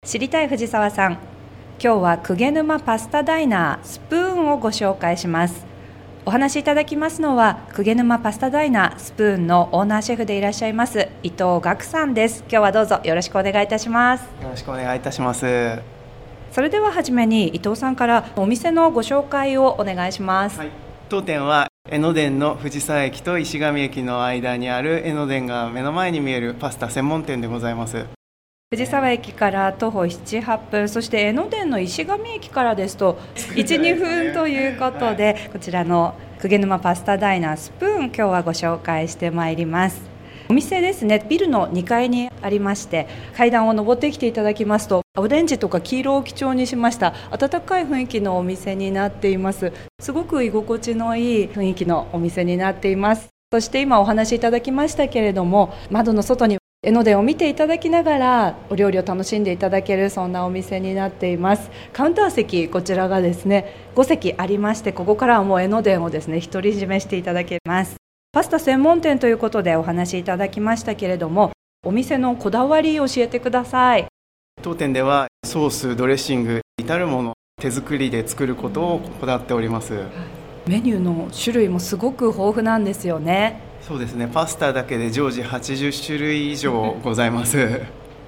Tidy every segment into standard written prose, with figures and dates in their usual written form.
知りたい藤沢さん、今日は鵠沼パスタダイナースプーンをご紹介します。お話しいただきますのは鵠沼パスタダイナースプーンのオーナーシェフでいらっしゃいます伊藤岳さんです。今日はどうぞよろしくお願いいたします。 よろしくお願いいたします。 それでははじめに伊藤さんからお店のご紹介をお願いします。 はい、当店は江ノ電の藤沢駅と石上駅の間にある江ノ電が目の前に見えるパスタ専門店でございます。 藤沢駅から徒歩 7,8 分、そして江ノ電の石上駅からですと 1,2 分ということで、はい、こちらの鵠沼パスタダイナースプーン、今日はご紹介してまいります。お店ですね、ビルの2階にありまして、階段を上ってきていただきますとオレンジとか黄色を基調にしました温かい雰囲気のお店になっています。すごく居心地のいい雰囲気のお店になっています。そして今お話しいただきましたけれども、窓の外に江ノ電を見ていただきながらお料理を楽しんでいただける、そんなお店になっています。カウンター席、こちらがですね5席ありまして、ここからはもう江ノ電をですね独り占めしていただけます。パスタ専門店ということでお話しいただきましたけれども、お店のこだわりを教えてください。 当店ではソース、ドレッシング至るもの手作りで作ることをこだわっております。 メニューの種類もすごく豊富なんですよね。 そうですね、パスタだけで常時80種類以上ございます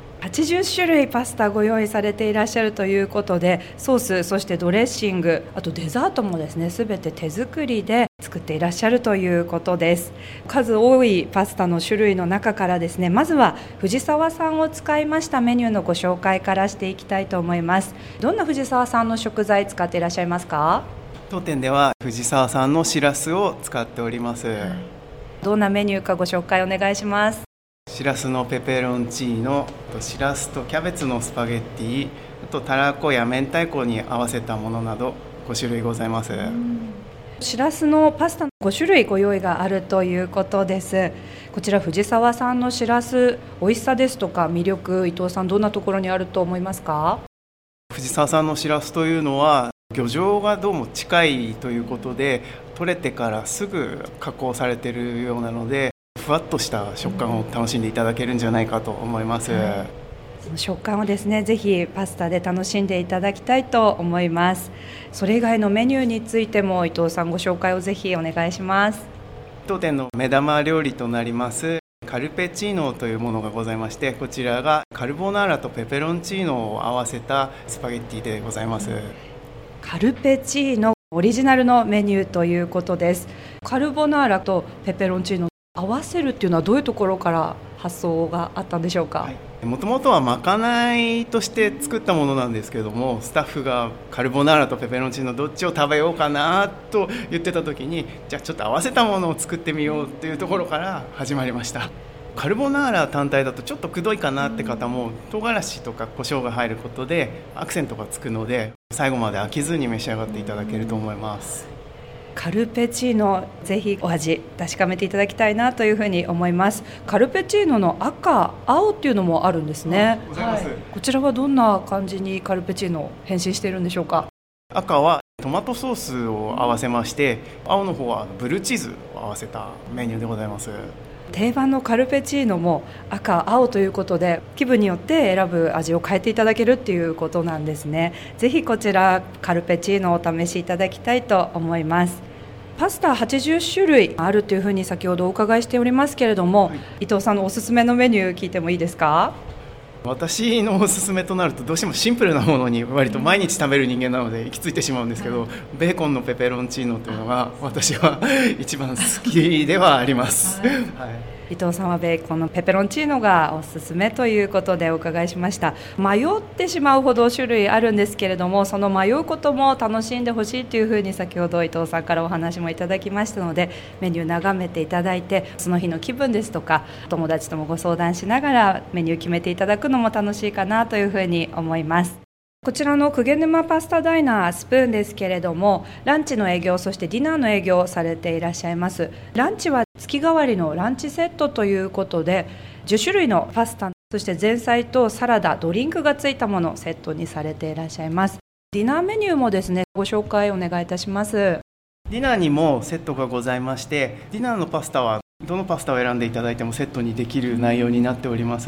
80種類パスタご用意されていらっしゃるということで、ソース、そしてドレッシング、あとデザートもですね全て手作りで作っていらっしゃるということです。数多いパスタの種類の中からですね、まずは藤沢産を使いましたメニューのご紹介からしていきたいと思います。どんな藤沢産の食材使っていらっしゃいますか？ 当店では藤沢産のしらすを使っております。 どんなメニューかご紹介お願いします。 しらすのペペロンチーノ、しらすとキャベツのスパゲッティ、あとたらこや明太子に合わせたものなど5種類ございます。 しらすのパスタ5種類ご用意があるということです。こちら藤沢産のしらす、美味しさですとか魅力、伊藤さんどんなところにあると思いますか？ 藤沢産のしらすというのは漁場がどうも近いということで、取れてからすぐ加工されているようなので、ふわっとした食感を楽しんでいただけるんじゃないかと思います。 その食感をですね、ぜひパスタで楽しんでいただきたいと思います。それ以外のメニューについても伊藤さんご紹介をぜひお願いします。 当店の目玉料理となりますカルペチーノというものがございまして、こちらがカルボナーラとペペロンチーノを合わせたスパゲッティでございます。 カルペチーノ、オリジナルのメニューということです。カルボナーラとペペロンチーノ合わせるっていうのはどういうところから発想があったんでしょうか？ もともとはまかないとして作ったものなんですけれども、スタッフがカルボナーラとペペロンチーノどっちを食べようかなと言ってた時に、じゃあちょっと合わせたものを作ってみようというところから始まりました。カルボナーラ単体だとちょっとくどいかなって方も、唐辛子とか胡椒が入ることでアクセントがつくので、最後まで飽きずに召し上がっていただけると思います。 カルペチーノ、ぜひお味確かめていただきたいなというふうに思います。カルペチーノの赤、青っていうのもあるんですね。こちらはどんな感じにカルペチーノ変身しているんでしょうか？赤はトマトソースを合わせまして、青の方はブルーチーズを合わせたメニューでございます。 定番のカルペチーノも赤、青ということで、気分によって選ぶ味を変えていただけるっていうことなんですね。ぜひこちらカルペチーノをお試しいただきたいと思います。パスタ80種類あるというふうに先ほどお伺いしておりますけれども、伊藤さんのおすすめのメニュー聞いてもいいですか？ 私のおすすめとなるとどうしてもシンプルなものに割と毎日食べる人間なので行き着いてしまうんですけど、ベーコンのペペロンチーノというのが私は一番好きではあります。 伊藤さんはベーコンのペペロンチーノがおすすめということでお伺いしました。迷ってしまうほど種類あるんですけれども、その迷うことも楽しんでほしいというふうに先ほど伊藤さんからお話もいただきましたので、メニュー眺めていただいて、その日の気分ですとか友達ともご相談しながらメニュー決めていただくのも楽しいかなというふうに思います。こちらの鵠沼パスタダイナースプーンですけれども、ランチの営業、そしてディナーの営業をされていらっしゃいます。ランチは月替わりのランチセットということで、10種類のパスタ、そして前菜とサラダ、ドリンクがついたものをセットにされていらっしゃいます。ディナーメニューもですね、ご紹介お願いいたします。 ディナーにもセットがございまして、ディナーのパスタはどのパスタを選んでいただいてもセットにできる内容になっております。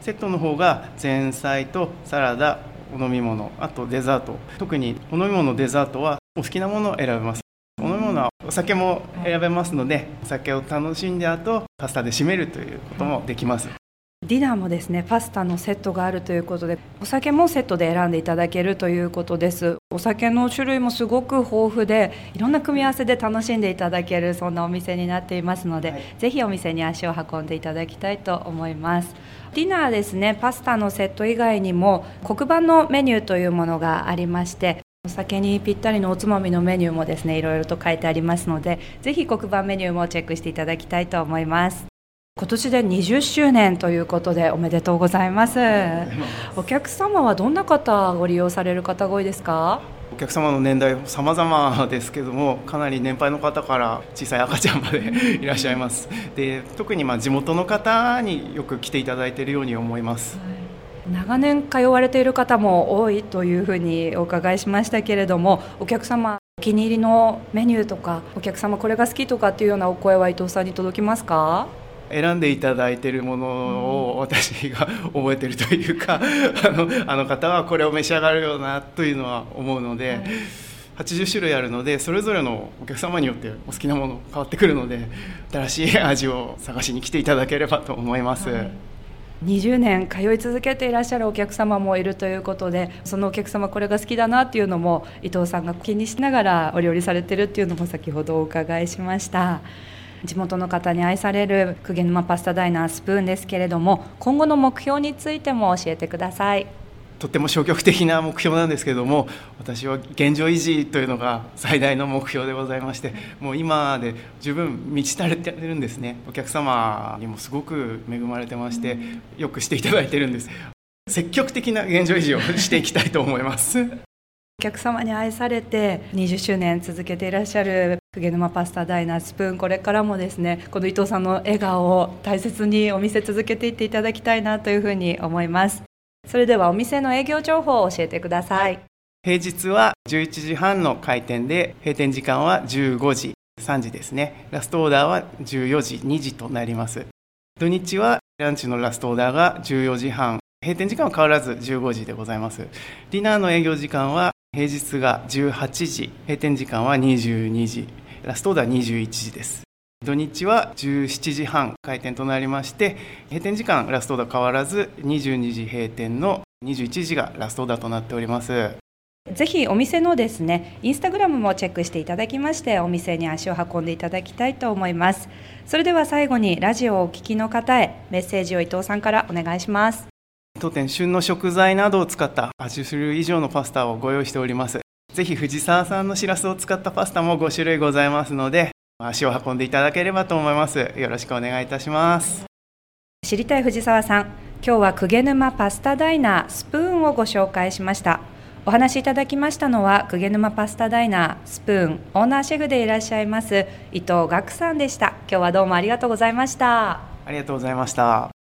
セットの方が前菜とサラダ、お飲み物、あとデザート。特にお飲み物、デザートはお好きなものを選べます。お飲み物はお酒も選べますので、お酒を楽しんで後パスタで締めるということもできます。 ディナーもですね、パスタのセットがあるということで、お酒もセットで選んでいただけるということです。お酒の種類もすごく豊富で、いろんな組み合わせで楽しんでいただけるそんなお店になっていますので、ぜひお店に足を運んでいただきたいと思います。ディナーですね、パスタのセット以外にも黒板のメニューというものがありまして、お酒にぴったりのおつまみのメニューもですね、いろいろと書いてありますので、ぜひ黒板メニューもチェックしていただきたいと思います。今年で20周年ということでおめでとうございます。お客様はどんな方ご利用される方が多いですか？ お客様の年代様々ですけども、かなり年配の方から小さい赤ちゃんまでいらっしゃいます。で、特に地元の方によく来ていただいているように思います。 長年通われている方も多いというふうにお伺いしましたけれども、お客様お気に入りのメニューとか、お客様これが好きとかっていうようなお声は伊藤さんに届きますか？ 選んでいただいているものを私が覚えているというか、あの方はこれを召し上がるよなというのは思うので、80種類あるので、それぞれのお客様によってお好きなもの変わってくるので、新しい味を探しに来ていただければと思います。 20年通い続けていらっしゃるお客様もいるということで、そのお客様これが好きだなっていうのも伊藤さんが気にしながらお料理されてるっていうのも先ほどお伺いしました。地元の方に愛される鵠沼パスタダイナースプーンですけれども、今後の目標についても教えてください。 とっても消極的な目標なんですけれども、私は現状維持というのが最大の目標でございまして、もう今で十分満ち足りてるんですね。お客様にもすごく恵まれてまして、よくしていただいてるんです。積極的な現状維持をしていきたいと思います。 お客様に愛されて20周年続けていらっしゃる鵠沼パスタダイナースプーン、これからもですね、この伊藤さんの笑顔を大切にお店続けていっていただきたいなというふうに思います。それではお店の営業情報を教えてください。 平日は11時半の開店で、閉店時間は15時、3時ですね。ラストオーダーは14時、2時となります。土日はランチのラストオーダーが14時半、閉店時間は変わらず15時でございます。ディナーの営業時間は平日が18時、閉店時間は22時、ラストオーダー21時です。土日は17時半開店となりまして、閉店時間ラストオーダー変わらず22時閉店の21時がラストオーダーとなっております。 ぜひお店のですね、インスタグラムもチェックしていただきまして、お店に足を運んでいただきたいと思います。それでは最後にラジオをお聞きの方へメッセージを伊藤さんからお願いします。 当店旬の食材などを使った8種類以上のパスタをご用意しております。ぜひ藤沢産のしらすを使ったパスタも5種類ございますので、足を運んでいただければと思います。よろしくお願いいたします。 知りたい藤沢さん、今日は鵠沼パスタダイナースプーンをご紹介しました。お話しいただきましたのは鵠沼パスタダイナースプーンオーナーシェフでいらっしゃいます伊藤岳さんでした。今日はどうもありがとうございました。 ありがとうございました。